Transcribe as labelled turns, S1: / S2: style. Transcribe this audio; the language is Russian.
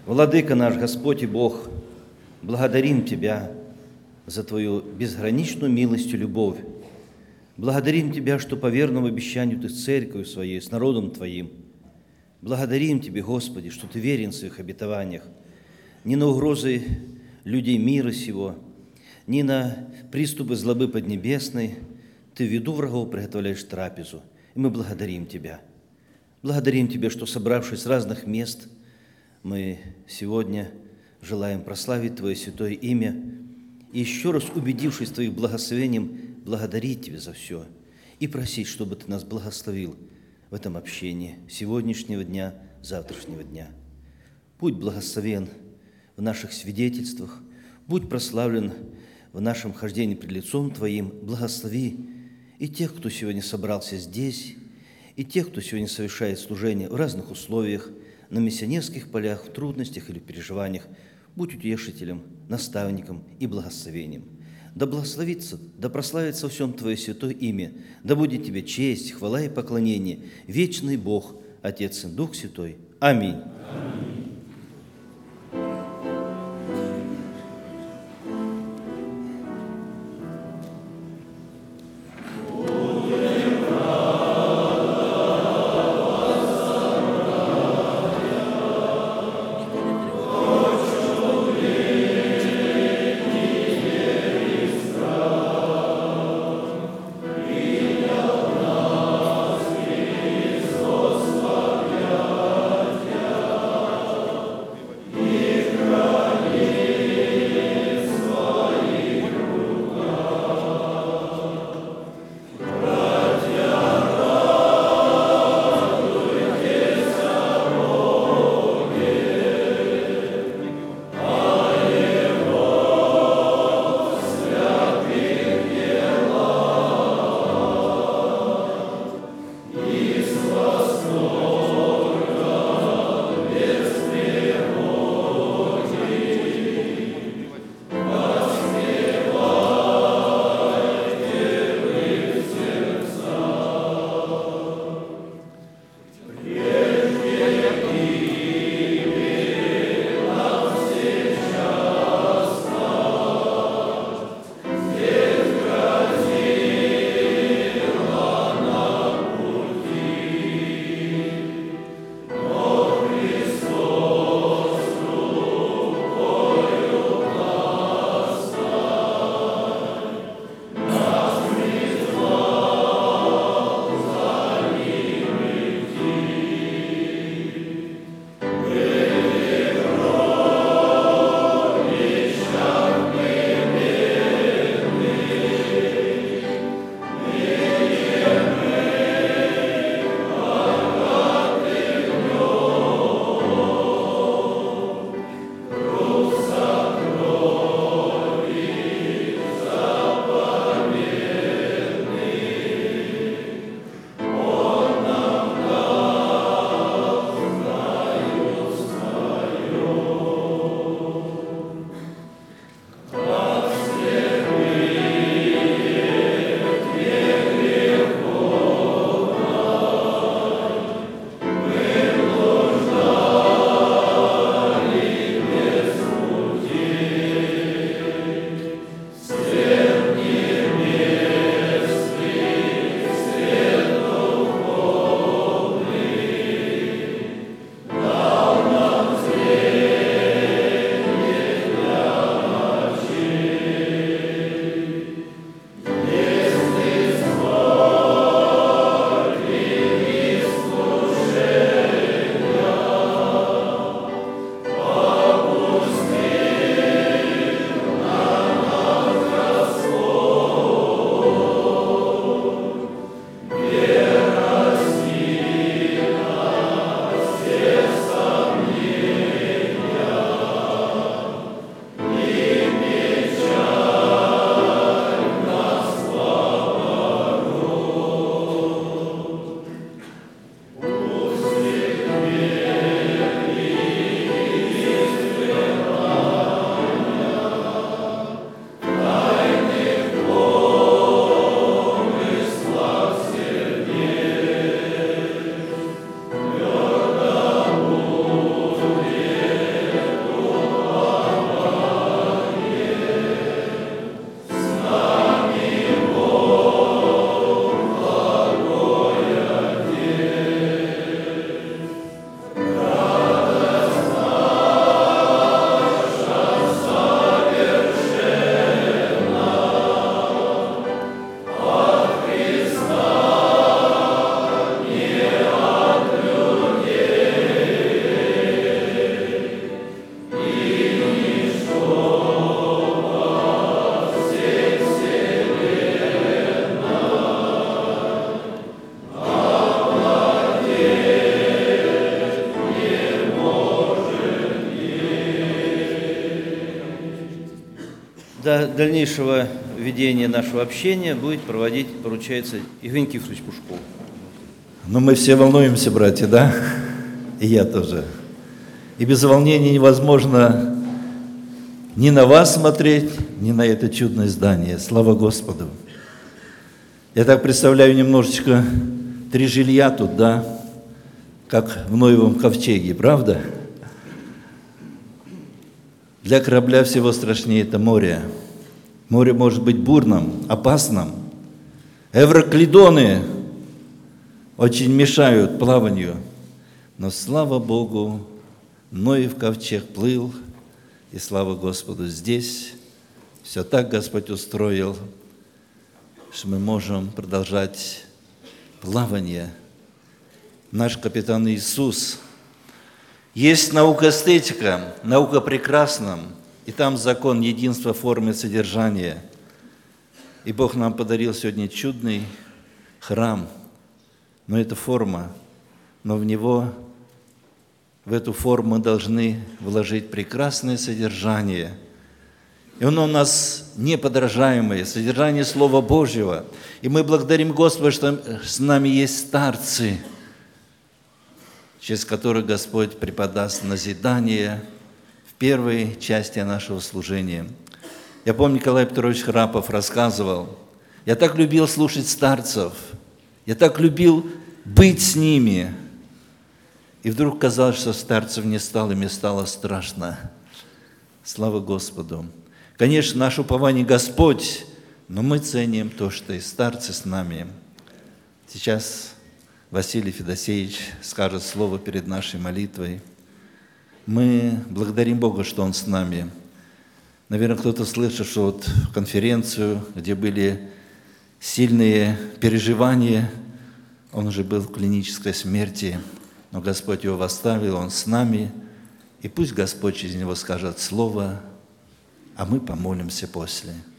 S1: Владыка наш, Господь и Бог, благодарим Тебя за Твою безграничную милость и любовь. Благодарим Тебя, что по верному обещанию Ты с церковью Своей, с народом Твоим. Благодарим Тебе, Господи, что Ты верен в своих обетованиях. Ни на угрозы людей мира сего, ни на приступы злобы поднебесной Ты в виду врагов приготовляешь трапезу. И мы благодарим Тебя. Благодарим Тебя, что, собравшись с разных мест, мы сегодня желаем прославить Твое святое имя и еще раз, убедившись в Твоих благословением, благодарить Тебя за все и просить, чтобы Ты нас благословил в этом общении сегодняшнего дня, завтрашнего дня. Будь благословен в наших свидетельствах, будь прославлен в нашем хождении пред лицом Твоим, благослови и тех, кто сегодня собрался здесь, и тех, кто сегодня совершает служение в разных условиях, на миссионерских полях, в трудностях или переживаниях, будь утешителем, наставником и благословением. Да благословится, да прославится во всем Твое святое имя, да будет Тебе честь, хвала и поклонение, вечный Бог, Отец и Дух Святой. Аминь. Аминь. Для дальнейшего ведения нашего общения будет проводить, поручается, Евгений Кифович Пушков.
S2: Но мы все волнуемся, братья, да? И я тоже. И без волнения невозможно ни на вас смотреть, ни на это чудное здание. Слава Господу! Я так представляю немножечко 3 жилья тут, да? Как в Ноевом ковчеге, правда? Для корабля всего страшнее это море. Море может быть бурным, опасным. Эвроклидоны очень мешают плаванию. Но слава Богу, Ноев ковчег плыл, и слава Господу, здесь все так Господь устроил, что мы можем продолжать плавание. Наш капитан Иисус. Есть наука эстетика, наука прекрасна, и там закон единства формы и содержания. И Бог нам подарил сегодня чудный храм, но это форма, но в эту форму мы должны вложить прекрасное содержание. И оно у нас неподражаемое, содержание Слова Божьего. И мы благодарим Господа, что с нами есть старцы, через которых Господь преподаст назидание в первой части нашего служения. Я помню, Николай Петрович Храпов рассказывал, я так любил слушать старцев, я так любил быть с ними. И вдруг казалось, что старцев не стало, и мне стало страшно. Слава Господу! Конечно, наше упование Господь, но мы ценим то, что и старцы с нами. Сейчас Василий Федосеевич скажет слово перед нашей молитвой. Мы благодарим Бога, что Он с нами. Наверное, кто-то слышал, что вот в конференцию, где были сильные переживания, он уже был в клинической смерти, но Господь его восставил, Он с нами. И пусть Господь через него скажет слово, а мы помолимся после.